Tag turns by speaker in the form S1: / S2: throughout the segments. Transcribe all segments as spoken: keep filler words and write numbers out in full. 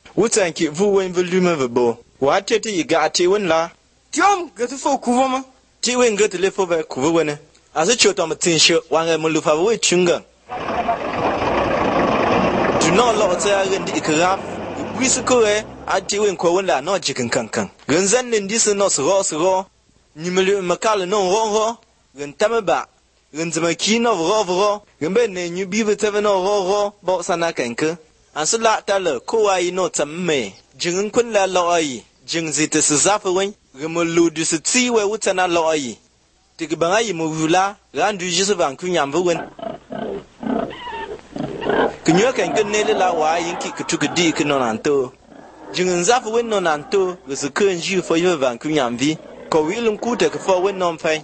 S1: Wu tsan ki vu wen vu lume ve bo. Wa te te ga te wen la.
S2: Tiom ge te fo ku ma.
S1: Ti wen ge te le fo ve ku wen. Aso cho to ma tin sho wa ge mo lu fa we chunga. Do not lo tsa gen di ikraf. Wi su ko e a ti wen ko wen la no jikin kankan. Gen zan nin di se no so so. Ni me lu makal no ro ro. Gen tamaba. Gen zama ki no ro ro. Gen be ne nyu bi ve te no ro ro. Bo sana kanke. Ansa la ta le ko wa yi no tsam me. Jing kun la lo ai. Jing zi te se za fe wen. Gen mo lu du se ti we wu tsana lo ai. Ti ge bang ai mo vula. Ran du ji se van ku nyam ve wen. Kunyo kan ken ne le la wa yin ki ku tu ge di ke no nan to. Jing za fe wen no nan to. Ge se ken ji fo yi van ku nyam vi. Ko wi lum ku te ke fo wen no fai.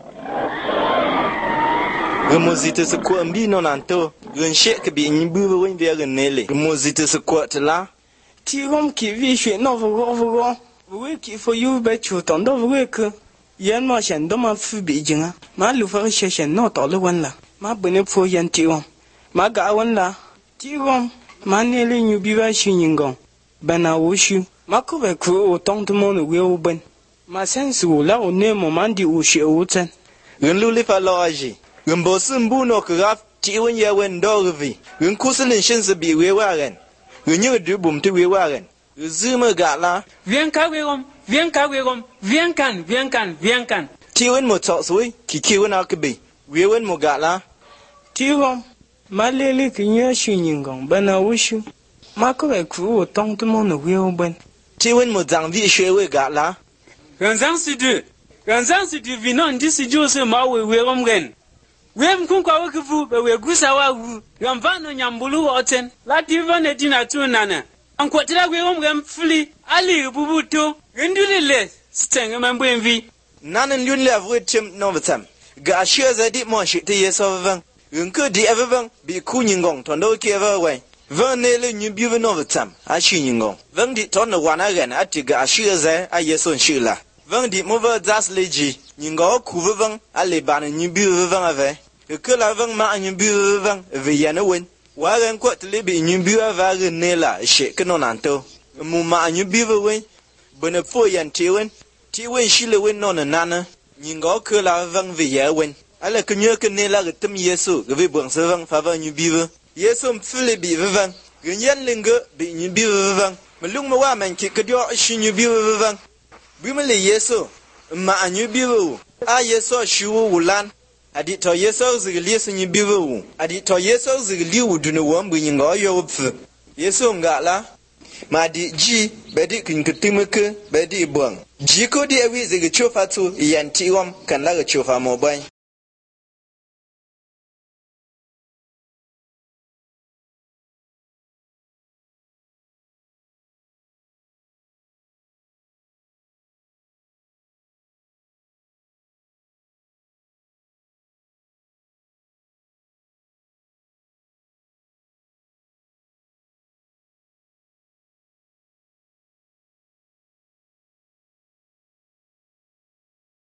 S1: Gemozite se ko mbi no nanto gen she ke bi nyibu wen bi gen nele gemozite se ko tla
S2: ti rom ki vi shwe no vo vo vo we ki fo yu be chu ton do we ke yan ma shen do ma fu bi jinga ma lu fa she shen no to le wan la ma bune fo yan ti rom ma ga wan la ti rom ma nele nyu bi ba shi nyingon bana wo shu ma ko be ku o tong to mo no we o ben ma sense wo la o ne mo man di o she o ten
S1: gen lu le fa lo aji gen bo sim bu no kraf ti wen ye wen do vi gen kuselin shin se bi we wa gen gen yu du bum ti we wa gen zuma ga la
S3: Viens ka we rom viens ka we rom viens kan viens kan viens kan
S1: ti wen mo to sui ki ki wen ak bi we wen mo ga la
S2: ti rom ma le le ki nya shi nyingon bana wo shu ma ko be ku o tong to mo no we o ben
S1: ti wen mo zang vi shwe we ga la
S3: Ganzang si du Ganzang si du vinon di si jo se ma we we rom gen Wem kun kwa wakifu be we gusa wa wu yamvano nyambulu oten la divane dina tu nana anko tira we rom gam fli ali bubuto gendulile stenge mambo envi
S1: nanen yun le avwe tim no vetam ga shia za di mo shi te yeso van yun ko di evervan bi ku nyingong tondo ke ever we van ne le nyu bi no vetam a shi nyingong van di ton no wana gan ati ga shia za a yeso shila van di mo va das leji nyingo ku van ale ban nyu bi van ave que la vang ma nyu bi vang ve yana wen wa ran ko tle bi nyu bi va ga ne la she ke no nan to mu ma nyu bi ve wen bene fo yan ti wen ti wen shi le wen no na na nyingo que la vang ve ya wen ala ke nyu ke ne la ga tum yesu ga ve bong se vang fa va nyu bi ve yesu mfle bi ve vang ga yan linga bi nyu bi ve vang malung ma wa man ki ke dio shi nyu bi ve vang bi me le yesu ma nyu bi ve a yesu shi wu lan adi to yeso zigli sunyi biwu adi to yeso zigli wudunu wambu nyingo yo pfu yeso ngala ma di ji bedi kinkitimeke bedi buang ji ko di ewi zigi chofa tu yanti wam kan la chofa mo bai